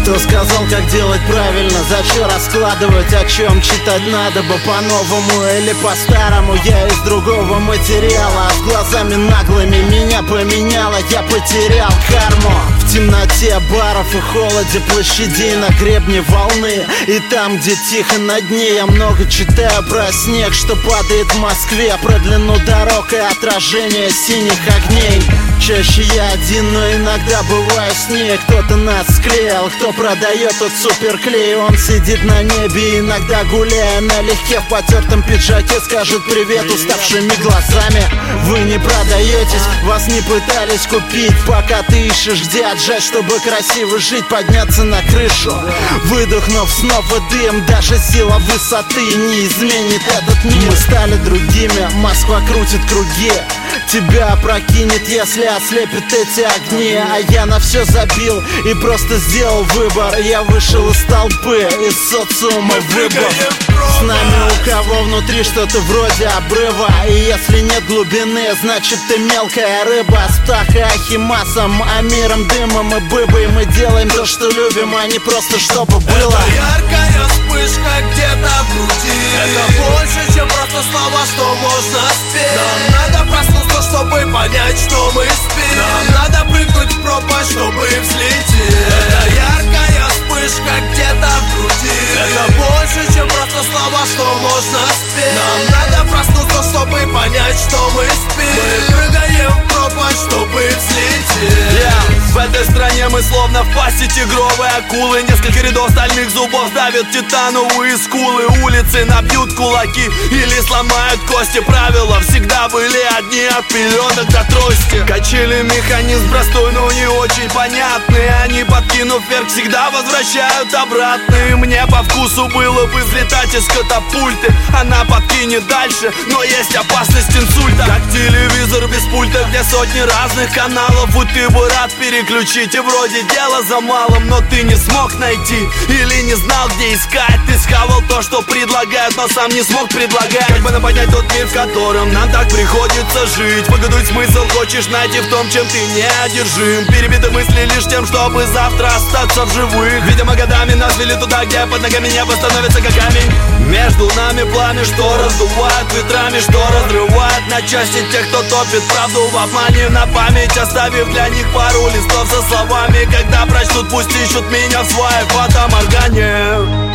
Кто сказал, как делать правильно? Зачем раскладывать, о чем читать надо бы по-новому или по-старому? Я из другого материала, а с глазами наглыми меня поменяло. Я потерял карму в темноте баров и холоде площадей на гребне волны. И там, где тихо на дне, я много читаю про снег, что падает в Москве, про длину дорог и отражение синих огней. Чаще я один, но иногда бываю с ней. Кто-то нас склеил, кто продает тот суперклей. Он сидит на небе, иногда гуляя налегке в потертом пиджаке, скажет привет уставшими глазами. Вы не продаетесь, вас не пытались купить. Пока ты ищешь, где отжать, чтобы красиво жить, подняться на крышу, выдохнув снова дым. Даже сила высоты не изменит этот мир. Мы стали другими, Москва крутит круги, тебя опрокинет, если ослепят эти огни. А я на все забил и просто сделал выбор. Я вышел из толпы, из социума выбор. С нами у кого внутри что-то вроде обрыва. И если нет глубины, значит ты мелкая рыба. С птахой Ахимасом, Амиром, Дымом и Быбой мы делаем то, что любим, а не просто чтобы было. Это яркая вспышка где-то в груди. Это больше, чем просто слова, что можно спеть. Нам надо проснуться, чтобы понять, что мы спим. Нам надо прыгнуть в пропасть, чтобы взлететь. Это яркая вспышка где-то в груди. Это больше, чем просто слова, что можно спеть. Нам надо проснуться, чтобы понять, что мы спим. Мы прыгаем в пропасть, чтобы взлететь. В этой стране мы словно в пасти тигровой акулы. Несколько рядов стальных зубов давят титановые скулы. Улицы набьют кулаки или сломают кости. Правила всегда были одни, от пеленок до трости. Качели механизм простой, но не очень понятный. Они, подкинув вверх, всегда возвращают обратно. И мне по вкусу было бы взлетать из катапульты. Она подкинет дальше, но есть опасность инсульта. Как телевизор без пульта, где сотни разных каналов. И ты бы рад переключить, и вроде дела за малым, но ты не смог найти или не знал, где искать. Ты схавал то, что предлагают, но сам не смог предлагать. Как бы понять тот мир, в котором нам так приходится жить. Выгадуй смысл хочешь найти в том, чем ты неодержим. Перебиты мысли лишь тем, чтобы завтра остаться в живых. Видимо, годами нас вели туда, где под ногами небо становится как камень. Между нами пламя, что раздувает ветрами, что разрывает на части тех, кто топит правду в обмане на память, оставив для них пару листов со словами. Когда прочтут, пусть ищут меня в своей фотоморгане.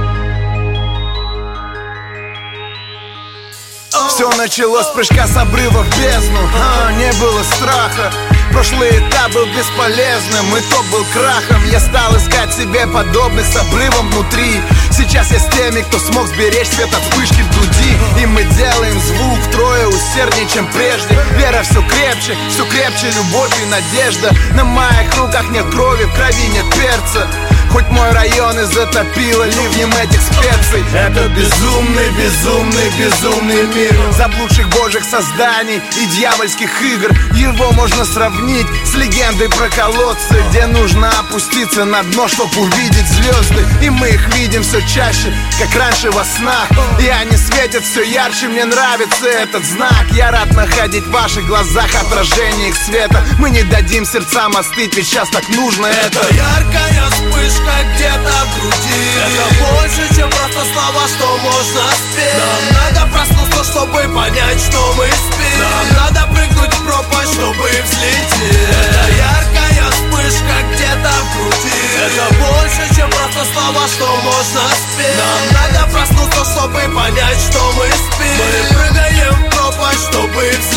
Все началось с прыжка с обрыва в бездну. Не было страха. Прошлый этап был бесполезным, итог был крахом. Я стал искать себе подобный с обрывом внутри. Сейчас я с теми, кто смог сберечь свет от вспышки в груди. И мы делаем звук втрое усерднее, чем прежде. Вера все крепче любовь и надежда. На моих руках нет крови, в крови нет перца. Хоть мой район и затопило ливнем этих специй. Это безумный, безумный, безумный мир заблудших божьих созданий и дьявольских игр. Его можно сравнить с легендой про колодцы, где нужно опуститься на дно, чтоб увидеть звезды. И мы их видим все чаще, как раньше во снах. И они светят все ярче, мне нравится этот знак. Я рад находить в ваших глазах отражение их света. Мы не дадим сердцам остыть, ведь сейчас так нужно это. Яркая вспышка где-то в груди. Это больше, чем просто слова, что можно спеть. Нам надо проснуться, чтобы понять, что мы спим. Нам надо прыгнуть в пропасть, чтобы взлететь. Это яркая вспышка где-то в груди. Это больше, чем просто слова, что можно спеть. Нам надо проснуться, чтобы понять, что мы спим. Мы прыгаем в пропасть, чтобы взлететь.